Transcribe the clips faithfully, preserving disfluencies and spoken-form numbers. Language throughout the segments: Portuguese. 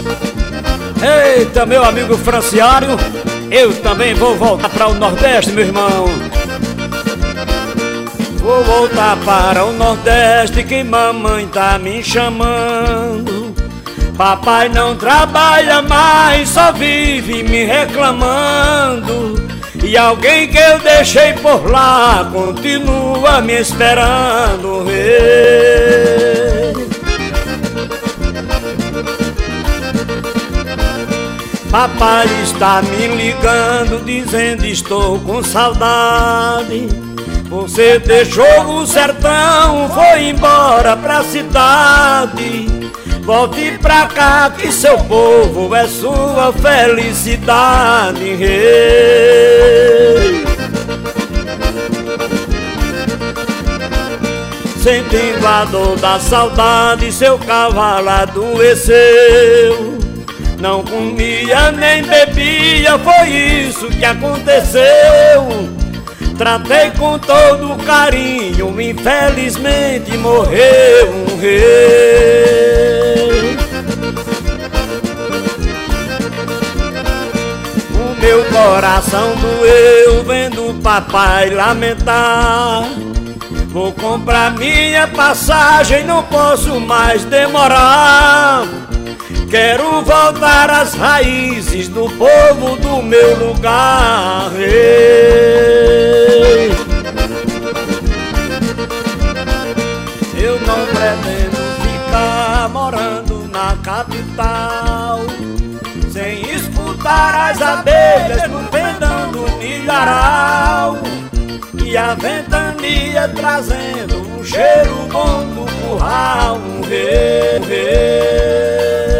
Eita, meu amigo Franciário, eu também vou voltar para o Nordeste, meu irmão. Vou voltar para o Nordeste que mamãe tá me chamando. Papai não trabalha mais, só vive me reclamando. E alguém que eu deixei por lá continua me esperando. Papai está me ligando, dizendo estou com saudade. Você deixou o sertão, foi embora pra cidade. Volte pra cá que seu povo é sua felicidade. Sentindo a dor da saudade, seu cavalo adoeceu. Não comia nem bebia, foi isso que aconteceu. Tratei com todo carinho, infelizmente morreu um rei. O meu coração doeu vendo o papai lamentar. Vou comprar minha passagem, não posso mais demorar. Quero voltar às raízes do povo do meu lugar. Eu não pretendo ficar morando na capital, sem escutar as abelhas no pendão do milharal e a ventania trazendo um cheiro bom do curral. Um rei, um rei.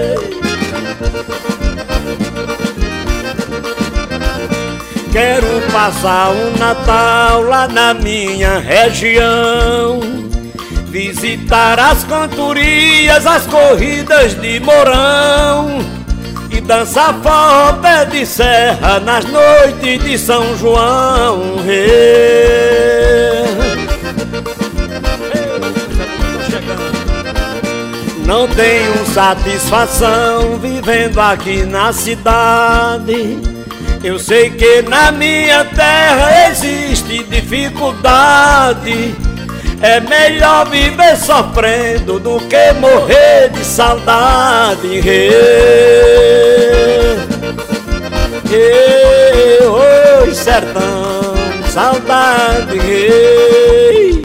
Quero passar o Natal lá na minha região, visitar as cantorias, as corridas de Mourão e dançar forró pé de serra nas noites de São João. Não tenho satisfação vivendo aqui na cidade. Eu sei que na minha terra existe dificuldade. É melhor viver sofrendo do que morrer de saudade. Oi, sertão, saudade.